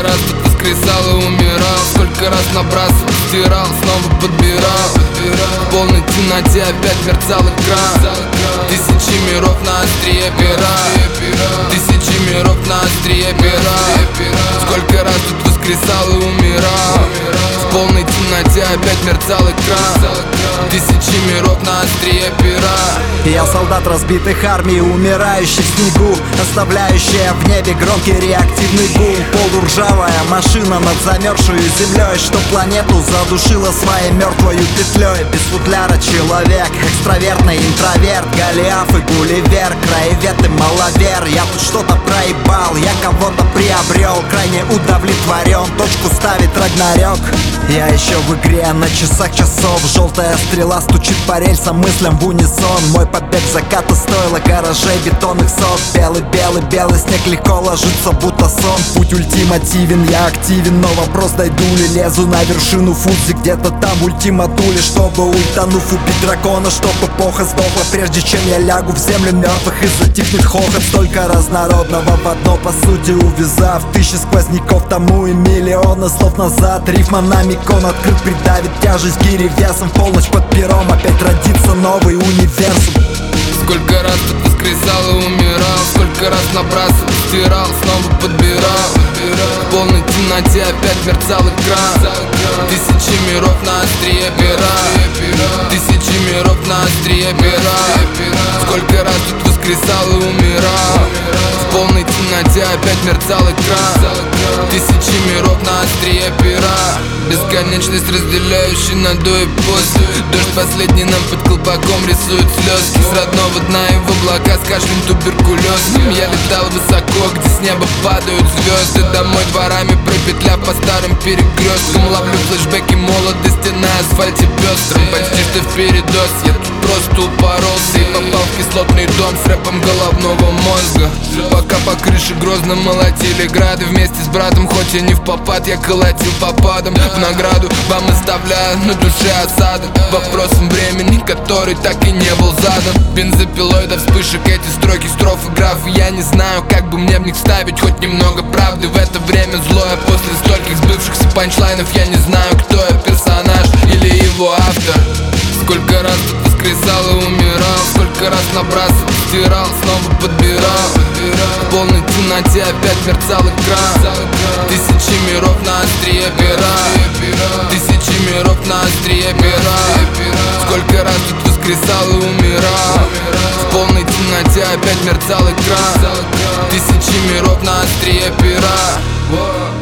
раз тут воскресал и умирал, сколько раз набрасывал, стирал, снова подбирал. В полной темноте опять мерцал экран. Тысячи миров на острие пера, тысячи миров на острие пера. Сколько раз тут воскресал и умирал, в полной темноте опять мерцал экран. Тысячи миров на острие пера. Я солдат разбитых армий, умирающий в снегу, оставляющая в небе громкий реактивный гул. Полуржавая машина над замерзшую землей, что планету задушила своей мертвою петлей. Без футляра человек, экстравертный интроверт, Голиаф и Гулливер, краевед и маловер. Я тут что-то проебал, я кого-то приобрел, крайне удовлетворен, точку ставит Рагнарёк. Я еще в игре, на часах часов, желтая стрела стучит по рельсам, мыслям в унисон. Мой побег заката стоило гаражей бетонных сот. Белый снег легко ложится, будто сон. Путь ультимативен, я активен, но вопрос, дойду ли. Лезу на вершину Фудзи, где-то там ультиматули, чтобы ультанув убить дракона, чтоб эпоха сдохла, прежде чем я лягу в землю мертвых и затихнет хохот. Столько разнородного в одно, по сути увязав тысячи сквозняков тому и миллионы слов назад. Рифма на микон открыт, придавит тяжесть гири весом. В полночь под пером опять родится новый универсум. Сколько раз тут воскресал и умирал, сколько раз набрасывал, стирал, снова подбирал. В полной темноте опять мерцал экран. Тысячи миров на острие пера, тысячи миров на острие пера. Сколько раз тут воскресал и умирал, в полной темноте опять мерцал экран. Тысячи миров на острие пера. Бесконечность, разделяющая на до и после. Дождь последний нам под колпаком рисует слезки. С родного дна и в облака с кашлем туберкулезным. Я летал высоко, где с неба падают звезды. Домой дворами пропетляв по старым перекресткам. Ловлю флешбеки молодости на асфальте пестрым. Почти что впередос, я тут просто упоролся и попал в кислотный дом с рэпом головного мозга. Пока по крыше грозно молотили грады, вместе с братом, хоть и не в попад, я колотил попадом. В награду вам оставляю на душе осадок вопросом времени, который так и не был задан. Бензопилой до вспышек эти строки, строфы, графы. Я не знаю, как бы мне в них вставить хоть немного правды. В это время злое, после стольких сбывшихся панчлайнов, я не знаю, кто я, персонаж или его автор. Сколько раз тут воскресал и умирал, сколько раз набрасывал, стирал, снова подбирал. В полной темноте опять мерцал экран. Тысячи миров на острие пера, тысячи миров на острие пера. Сколько раз тут воскресал и умирал, в полной темноте опять мерцал экран. Тысячи миров на острие пера.